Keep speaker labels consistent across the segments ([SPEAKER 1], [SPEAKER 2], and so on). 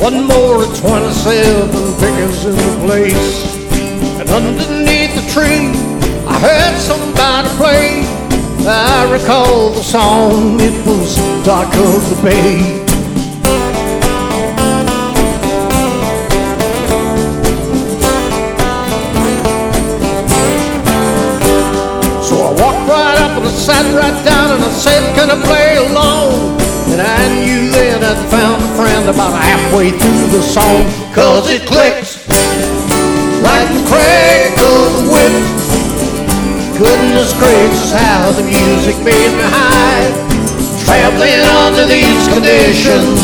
[SPEAKER 1] One more at 27 pickers in the place. And underneath the tree I heard somebody play. I recall the song, it was Dock of the Bay. So I walked right up and I sat right down and I said, can I play along? And I knew then I'd found a friend about halfway through the song. Cause it clicks like the crack of the whip. Goodness gracious, how the music made me high. Traveling under these conditions,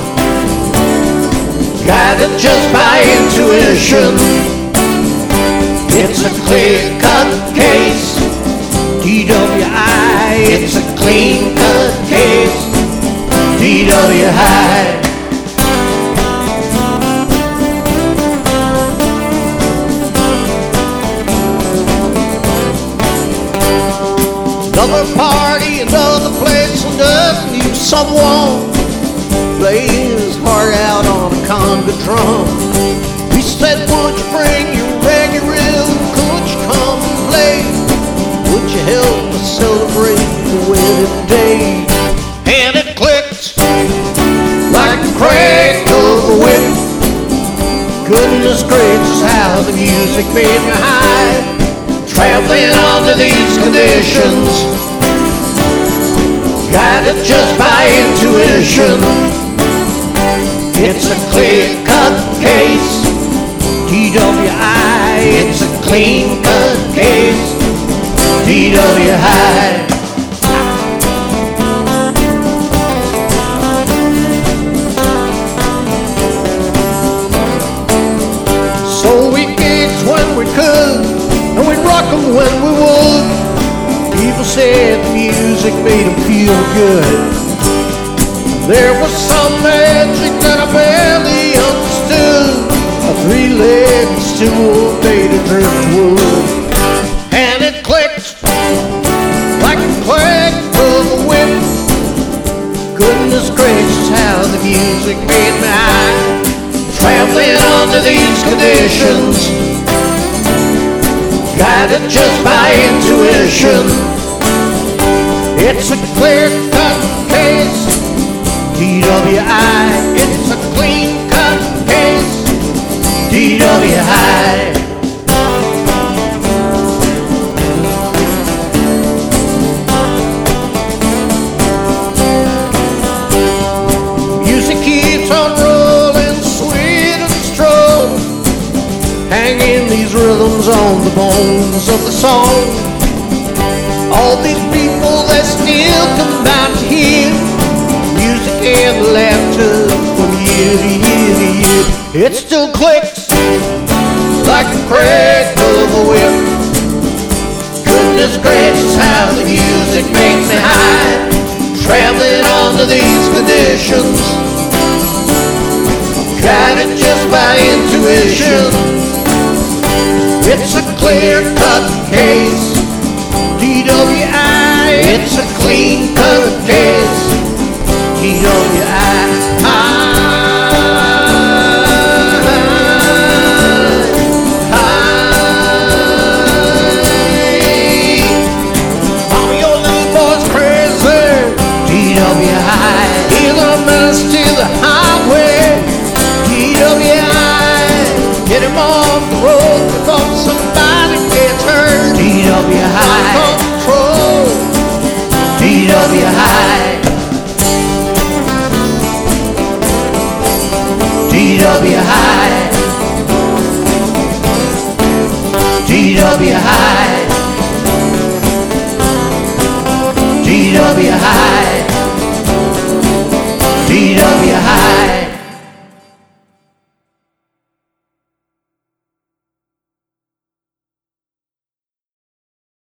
[SPEAKER 1] guided just by intuition. It's a clear-cut case, DWI. It's a clean-cut case, DWI. Another party, another place, another new someone playing his heart out on a conga drum. We said, would you bring your reggae rhythm? Could you come and play? Would you help us celebrate the wedding day? And it clicked like the crack of a whip. Goodness gracious, how the music made me high. Traveling under these conditions, guided just by intuition. It's a clear-cut case, DWI. It's a clean-cut case, DWI. So we gigged when we could, and we'd rock 'em when we would. People said the music made them feel good. There was some magic that I barely understood. A three-legged stool made of driftwood. And it clicked like the clack of a whip. Goodness gracious, how the music made me high. Traveling under these conditions, guided just by intuition. It's a clear-cut case, DWI. It's a clean-cut case, DWI. Music keeps on rolling, sweet and strong, hanging these rhythms on the bones of the song. All these people that still come out to hear music and laughter from year to year to year. It still clicks like the crack of a whip. Goodness gracious, how the music makes me high. Traveling under these conditions, guided just by intuition. It's a clear-cut case, DWI. It's a clean-cut case, DWI. Mama, your little boy's crazy, DWI. He's a menace to the highway, DWI. Get him off the road before somebody gets hurt, DWI. Control, DWI. DWI. DWI. DWI. DWI.